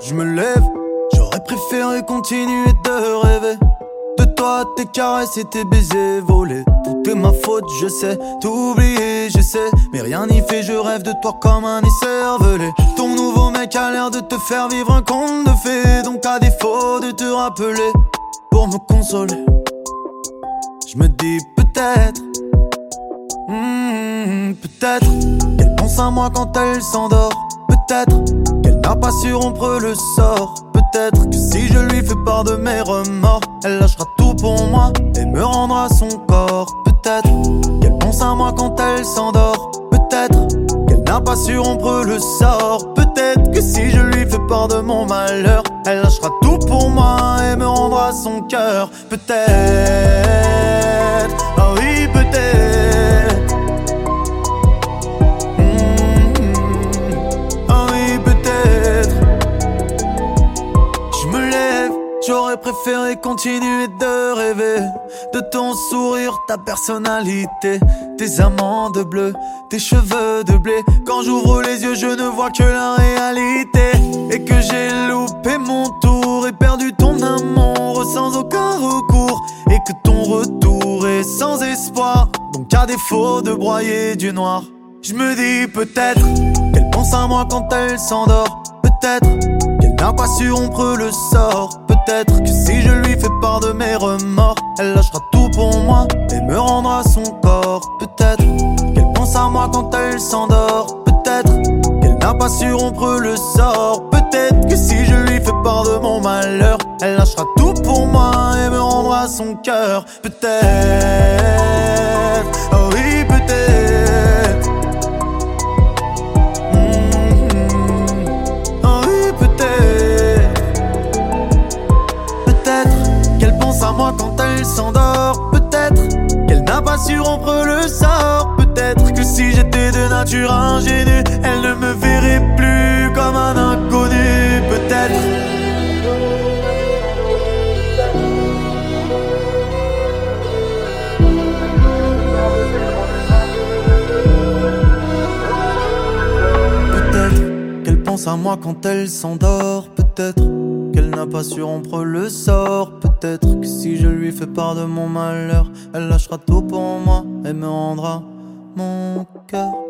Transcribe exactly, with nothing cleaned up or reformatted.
je me lève. J'aurais préféré continuer de rêver de toi, tes caresses et tes baisers volés. Tout est ma faute, je sais, tout oublié, j'essaie, mais rien n'y fait, je rêve de toi comme un écervelé. Ton nouveau mec a l'air de te faire vivre un conte de fées, donc à défaut de te rappeler, pour me consoler, je me dis peut-être, mmh, peut-être qu'elle pense à moi quand elle s'endort. Peut-être qu'elle n'a pas su rompre le sort. Peut-être que si je lui fais part de mes remords, elle lâchera tout pour moi et me rendra son corps. Peut-être qu'elle pense à moi quand elle s'endort. Peut-être qu'elle n'a pas su rompre le sort. Peut-être que si je lui fais part de mon malheur, elle lâchera tout pour moi et me rendra son cœur. Peut-être, oh oui peut-être. J'aurais préféré continuer de rêver de ton sourire, ta personnalité, tes amants de bleu, tes cheveux de blé. Quand j'ouvre les yeux, je ne vois que la réalité, et que j'ai loupé mon tour et perdu ton amour sans aucun recours, et que ton retour est sans espoir. Donc à défaut de broyer du noir, je me dis peut-être qu'elle pense à moi quand elle s'endort. Peut-être qu'elle n'a pas su rompre le sort. Peut-être que si je lui fais part de mes remords, elle lâchera tout pour moi et me rendra son corps. Peut-être qu'elle pense à moi quand elle s'endort. Peut-être qu'elle n'a pas su rompre le sort. Peut-être que si je lui fais part de mon malheur, elle lâchera tout pour moi et me rendra son cœur. Peut-être, oh oui peut-être. À moi quand elle s'endort. Peut-être qu'elle n'a pas su rompre le sort. Peut-être que si j'étais de nature ingénue, elle ne me verrait plus comme un inconnu. Peut-être. Peut-être qu'elle pense à moi quand elle s'endort. Peut-être qu'elle n'a pas su rompre le sort. Peut-être que si je lui fais part de mon malheur, elle lâchera tout pour moi et me rendra mon cœur.